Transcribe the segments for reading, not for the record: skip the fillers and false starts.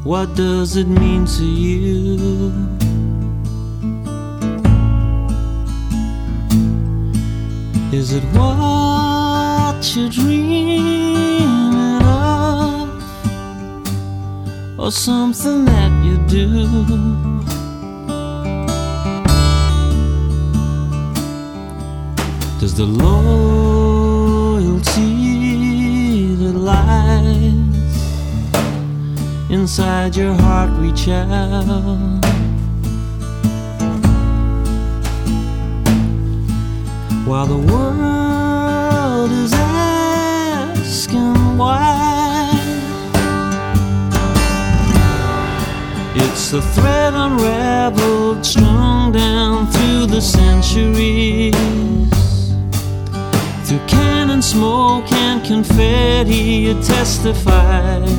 What does it mean to you? Is it what you're dreaming of, or something that you do? Does the loyalty that lies inside your heart reach out? While the world is asking why, it's a thread unraveled, strung down through the centuries, through cannon smoke and confetti. It testifies.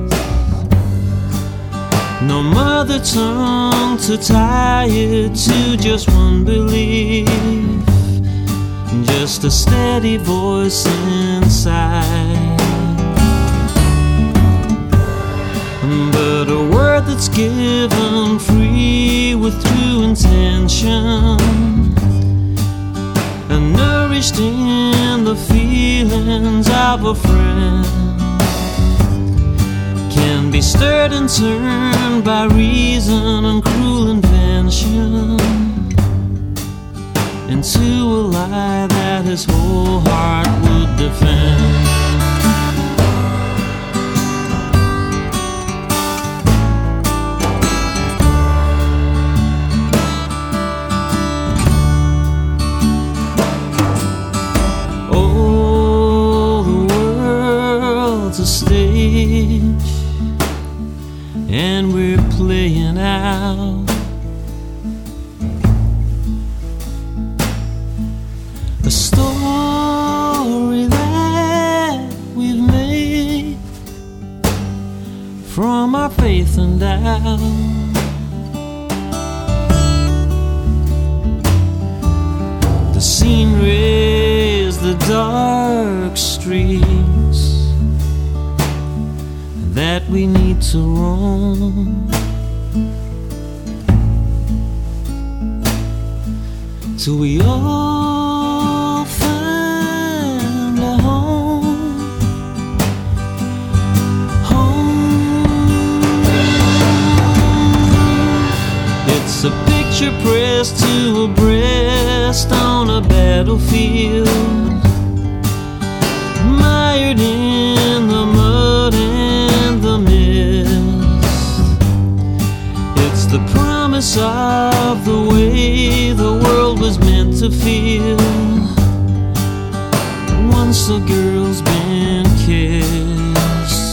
No mother tongue to tie it to, just one belief, just a steady voice inside. But a word that's given free with true intention, and nourished in the feelings of a friend, can be stirred and turned by reason and cruel invention into a lie that his whole heart would defend. Oh, the world's a stage, and we're playing out. A story that we've made from our faith and doubt. The scenery is the dark streets that we need to roam, till we all find a home. It's a picture pressed to a breast on a battlefield, mired in the mud and the mist. It's the promise of the way the world was meant to feel once a girl's been kissed.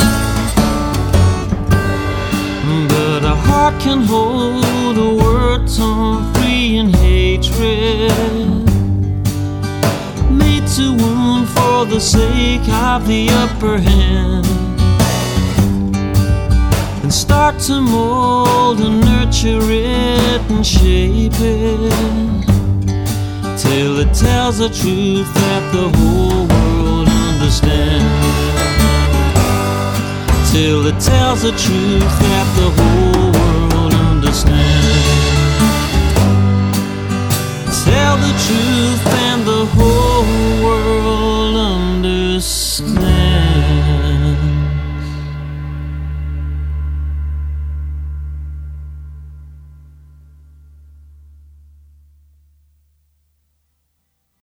But a heart can hold a word torn free in hatred, made to wound for the sake of the upper hand, and start to mold and nurture it and shape it, till it tells a truth that the whole world understands. Till it tells a truth that the whole